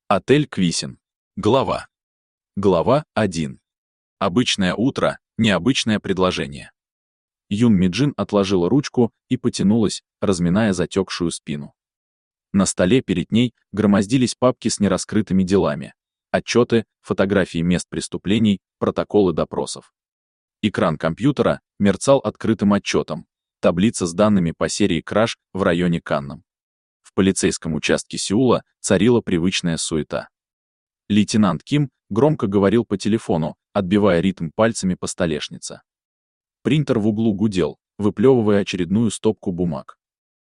Отель Квисин. Глава 1. Обычное утро, необычное предложение. Юн Ми-джин отложила ручку и потянулась, разминая затекшую спину. На столе перед ней громоздились папки с нераскрытыми делами, отчеты, фотографии мест преступлений, протоколы допросов. Экран компьютера мерцал открытым отчетом, таблица с данными по серии краж в районе Каннам. В полицейском участке Сеула царила привычная суета. Лейтенант Ким громко говорил по телефону, отбивая ритм пальцами по столешнице. Принтер в углу гудел, выплевывая очередную стопку бумаг.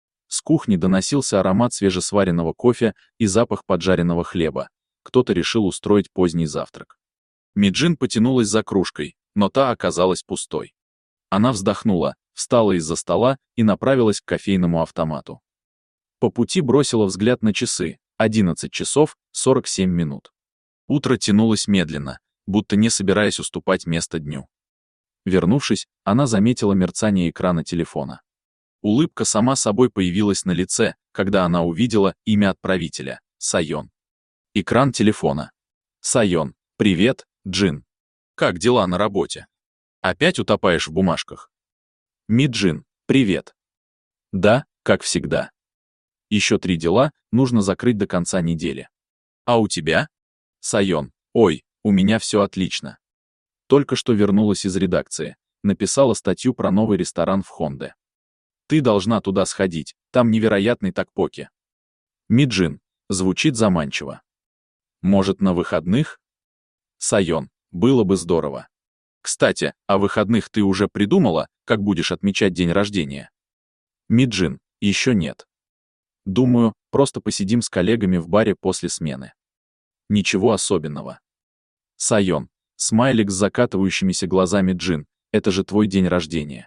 С кухни доносился аромат свежесваренного кофе и запах поджаренного хлеба. Кто-то решил устроить поздний завтрак. Ми-джин потянулась за кружкой, но та оказалась пустой. Она вздохнула, встала из-за стола и направилась к кофейному автомату. По пути бросила взгляд на часы. 11 часов 47 минут. Утро тянулось медленно, будто не собираясь уступать место дню. Вернувшись, она заметила мерцание экрана телефона. Улыбка сама собой появилась на лице, когда она увидела имя отправителя — Сайон. Экран телефона. Сайон, привет, Джин. Как дела на работе? Опять утопаешь в бумажках? Ми-джин, привет. Да, как всегда. Еще 3 дела нужно закрыть до конца недели. А у тебя? Сайон, ой, у меня все отлично. Только что вернулась из редакции, написала статью про новый ресторан в Хонде. Ты должна туда сходить, там невероятный такпоки. Ми-джин, звучит заманчиво. Может, на выходных? Сайон, было бы здорово. Кстати, о выходных ты уже придумала, как будешь отмечать день рождения? Ми-джин, еще нет. Думаю, просто посидим с коллегами в баре после смены. Ничего особенного. Сайон, смайлик с закатывающимися глазами Джин, это же твой день рождения.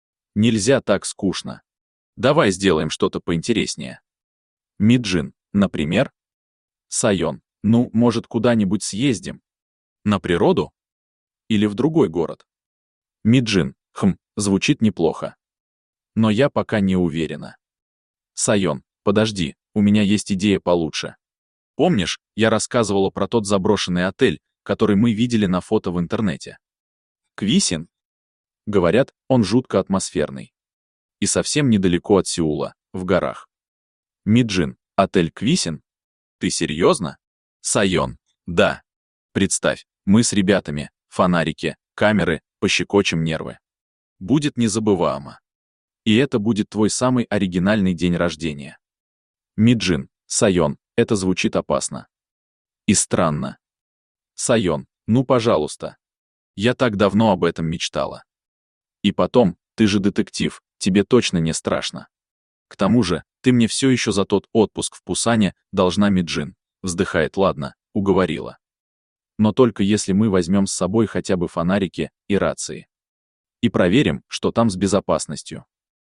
Нельзя так скучно. Давай сделаем что-то поинтереснее. Ми-джин, например? Сайон, ну, может, куда-нибудь съездим? На природу? Или в другой город? Ми-джин, звучит неплохо. Но я пока не уверена. Сайон, подожди, у меня есть идея получше. Помнишь, я рассказывала про тот заброшенный отель, который мы видели на фото в интернете? Квисин? Говорят, он жутко атмосферный. И совсем недалеко от Сеула, в горах. Ми-джин, отель Квисин? Ты серьезно? Сайон, да. Представь, мы с ребятами, фонарики, камеры, пощекочем нервы. Будет незабываемо. И это будет твой самый оригинальный день рождения. Ми-джин, Сайон, это звучит опасно. И странно. Сайон, ну пожалуйста. Я так давно об этом мечтала. И потом, ты же детектив, тебе точно не страшно. К тому же, ты мне все еще за тот отпуск в Пусане должна, Ми-джин. Вздыхает, ладно, уговорила. Но только если мы возьмем с собой хотя бы фонарики и рации. И проверим, что там с безопасностью.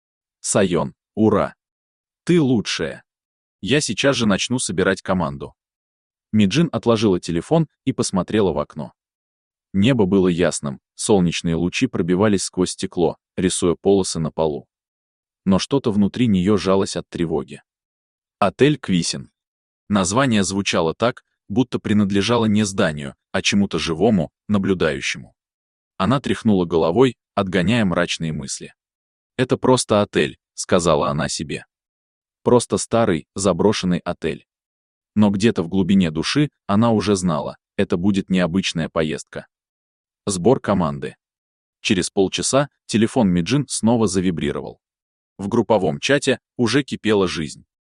Сайон, ура! Ты лучшая. Я сейчас же начну собирать команду. Ми-джин отложила телефон и посмотрела в окно. Небо было ясным, солнечные лучи пробивались сквозь стекло, рисуя полосы на полу. Но что-то внутри нее жалось от тревоги. Отель Квисин. Название звучало так, будто принадлежало не зданию, а чему-то живому, наблюдающему. Она тряхнула головой, отгоняя мрачные мысли. «Это просто отель», — сказала она себе. Просто старый, заброшенный отель. Но где-то в глубине души она уже знала, это будет необычная поездка. Сбор команды. Через полчаса телефон Ми-джин снова завибрировал. В групповом чате уже кипела жизнь.